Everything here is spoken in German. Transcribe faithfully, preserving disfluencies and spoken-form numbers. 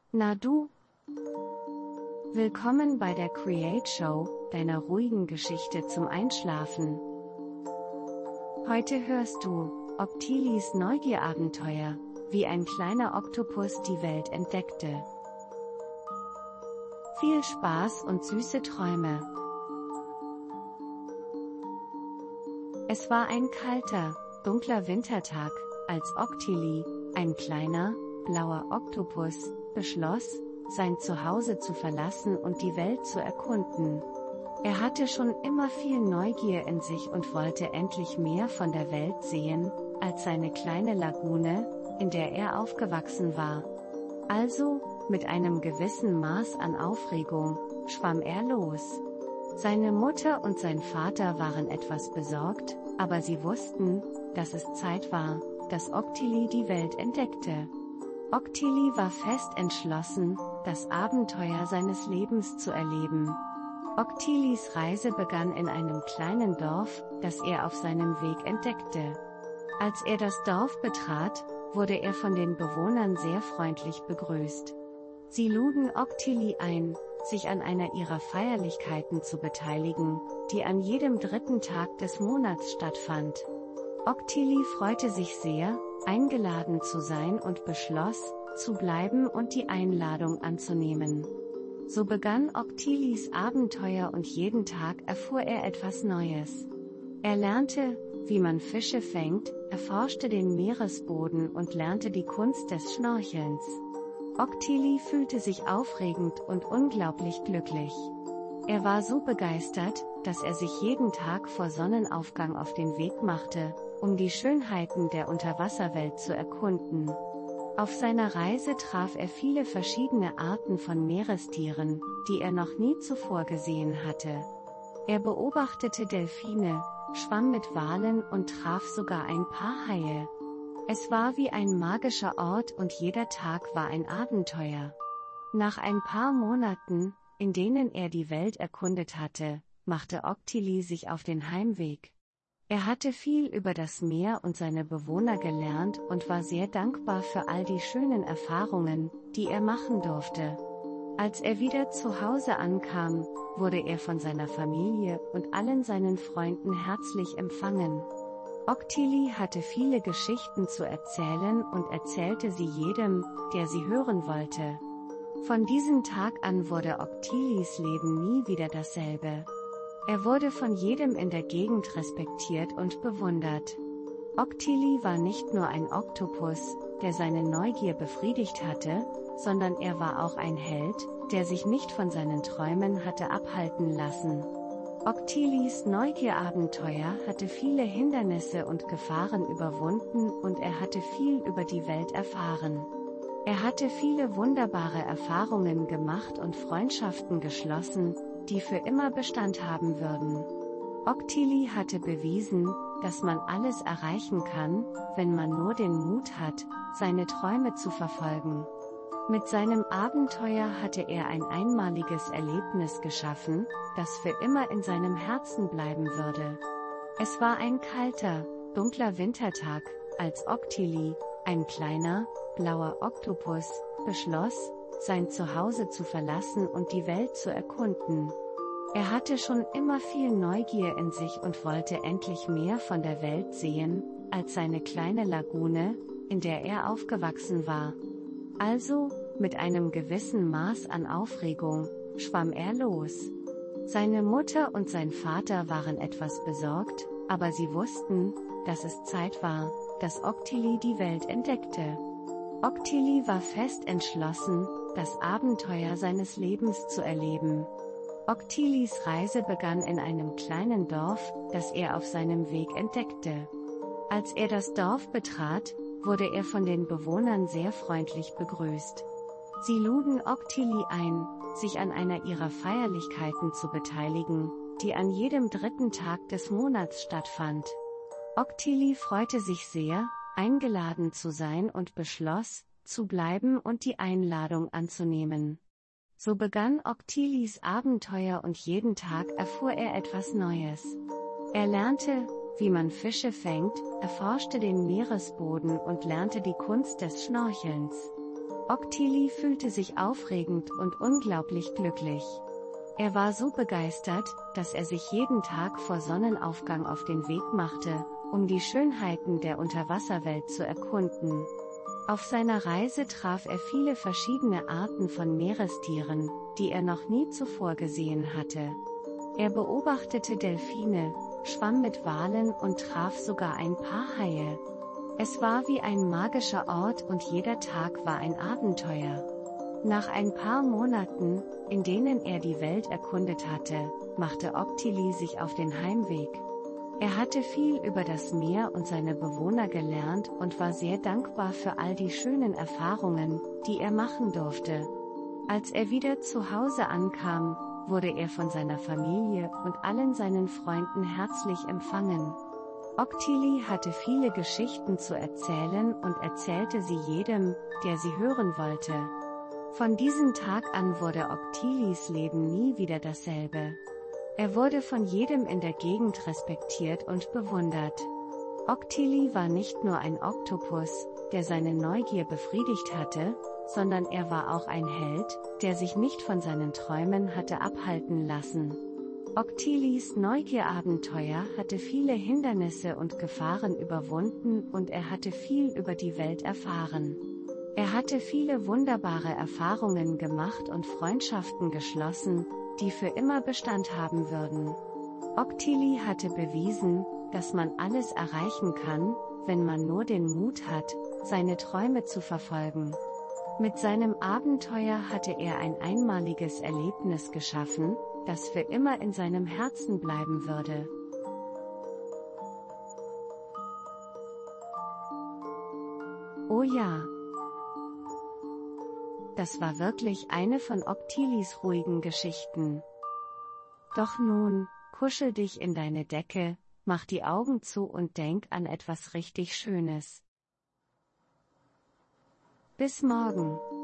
Na du? Willkommen bei der Create Show, deiner ruhigen Geschichte zum Einschlafen. Heute hörst du Octilis Neugierabenteuer, wie ein kleiner Oktopus die Welt entdeckte. Viel Spaß und süße Träume. Es war ein kalter, dunkler Wintertag, als Octili, ein kleiner, blauer Oktopus, beschloss, sein Zuhause zu verlassen und die Welt zu erkunden. Er hatte schon immer viel Neugier in sich und wollte endlich mehr von der Welt sehen, als seine kleine Lagune, in der er aufgewachsen war. Also, mit einem gewissen Maß an Aufregung, schwamm er los. Seine Mutter und sein Vater waren etwas besorgt, aber sie wussten, dass es Zeit war, dass Octili die Welt entdeckte. Octili war fest entschlossen, das Abenteuer seines Lebens zu erleben. Octilis Reise begann in einem kleinen Dorf, das er auf seinem Weg entdeckte. Als er das Dorf betrat, wurde er von den Bewohnern sehr freundlich begrüßt. Sie luden Octili ein, sich an einer ihrer Feierlichkeiten zu beteiligen, die an jedem dritten Tag des Monats stattfand. Octili freute sich sehr, eingeladen zu sein und beschloss, zu bleiben und die Einladung anzunehmen. So begann Octilis Abenteuer und jeden Tag erfuhr er etwas Neues. Er lernte, wie man Fische fängt, erforschte den Meeresboden und lernte die Kunst des Schnorchelns. Octili fühlte sich aufregend und unglaublich glücklich. Er war so begeistert, dass er sich jeden Tag vor Sonnenaufgang auf den Weg machte, um die Schönheiten der Unterwasserwelt zu erkunden. Auf seiner Reise traf er viele verschiedene Arten von Meerestieren, die er noch nie zuvor gesehen hatte. Er beobachtete Delfine, schwamm mit Walen und traf sogar ein paar Haie. Es war wie ein magischer Ort und jeder Tag war ein Abenteuer. Nach ein paar Monaten, in denen er die Welt erkundet hatte, machte Octili sich auf den Heimweg. Er hatte viel über das Meer und seine Bewohner gelernt und war sehr dankbar für all die schönen Erfahrungen, die er machen durfte. Als er wieder zu Hause ankam, wurde er von seiner Familie und allen seinen Freunden herzlich empfangen. Octili hatte viele Geschichten zu erzählen und erzählte sie jedem, der sie hören wollte. Von diesem Tag an wurde Octilis Leben nie wieder dasselbe. Er wurde von jedem in der Gegend respektiert und bewundert. Octili war nicht nur ein Oktopus, der seine Neugier befriedigt hatte, sondern er war auch ein Held, der sich nicht von seinen Träumen hatte abhalten lassen. Octilis Neugierabenteuer hatte viele Hindernisse und Gefahren überwunden und er hatte viel über die Welt erfahren. Er hatte viele wunderbare Erfahrungen gemacht und Freundschaften geschlossen, die für immer Bestand haben würden. Octili hatte bewiesen, dass man alles erreichen kann, wenn man nur den Mut hat, seine Träume zu verfolgen. Mit seinem Abenteuer hatte er ein einmaliges Erlebnis geschaffen, das für immer in seinem Herzen bleiben würde. Es war ein kalter, dunkler Wintertag, als Octili, ein kleiner, blauer Oktopus, beschloss, sein Zuhause zu verlassen und die Welt zu erkunden. Er hatte schon immer viel Neugier in sich und wollte endlich mehr von der Welt sehen, als seine kleine Lagune, in der er aufgewachsen war. Also, mit einem gewissen Maß an Aufregung, schwamm er los. Seine Mutter und sein Vater waren etwas besorgt, aber sie wussten, dass es Zeit war, dass Octili die Welt entdeckte. Octili war fest entschlossen, das Abenteuer seines Lebens zu erleben. Octilis Reise begann in einem kleinen Dorf, das er auf seinem Weg entdeckte. Als er das Dorf betrat, wurde er von den Bewohnern sehr freundlich begrüßt. Sie luden Octili ein, sich an einer ihrer Feierlichkeiten zu beteiligen, die an jedem dritten Tag des Monats stattfand. Octili freute sich sehr, eingeladen zu sein und beschloss, zu bleiben und die Einladung anzunehmen. So begann Octilis Abenteuer und jeden Tag erfuhr er etwas Neues. Er lernte, wie man Fische fängt, erforschte den Meeresboden und lernte die Kunst des Schnorchelns. Octili fühlte sich aufregend und unglaublich glücklich. Er war so begeistert, dass er sich jeden Tag vor Sonnenaufgang auf den Weg machte, um die Schönheiten der Unterwasserwelt zu erkunden. Auf seiner Reise traf er viele verschiedene Arten von Meerestieren, die er noch nie zuvor gesehen hatte. Er beobachtete Delfine, schwamm mit Walen und traf sogar ein paar Haie. Es war wie ein magischer Ort und jeder Tag war ein Abenteuer. Nach ein paar Monaten, in denen er die Welt erkundet hatte, machte Octili sich auf den Heimweg. Er hatte viel über das Meer und seine Bewohner gelernt und war sehr dankbar für all die schönen Erfahrungen, die er machen durfte. Als er wieder zu Hause ankam, wurde er von seiner Familie und allen seinen Freunden herzlich empfangen. Octili hatte viele Geschichten zu erzählen und erzählte sie jedem, der sie hören wollte. Von diesem Tag an wurde Octilis Leben nie wieder dasselbe. Er wurde von jedem in der Gegend respektiert und bewundert. Octili war nicht nur ein Oktopus, der seine Neugier befriedigt hatte, sondern er war auch ein Held, der sich nicht von seinen Träumen hatte abhalten lassen. Octilis Neugierabenteuer hatte viele Hindernisse und Gefahren überwunden und er hatte viel über die Welt erfahren. Er hatte viele wunderbare Erfahrungen gemacht und Freundschaften geschlossen, die für immer Bestand haben würden. Octili hatte bewiesen, dass man alles erreichen kann, wenn man nur den Mut hat, seine Träume zu verfolgen. Mit seinem Abenteuer hatte er ein einmaliges Erlebnis geschaffen, das für immer in seinem Herzen bleiben würde. Oh ja! Das war wirklich eine von Octilis ruhigen Geschichten. Doch nun, kuschel dich in deine Decke, mach die Augen zu und denk an etwas richtig Schönes. Bis morgen.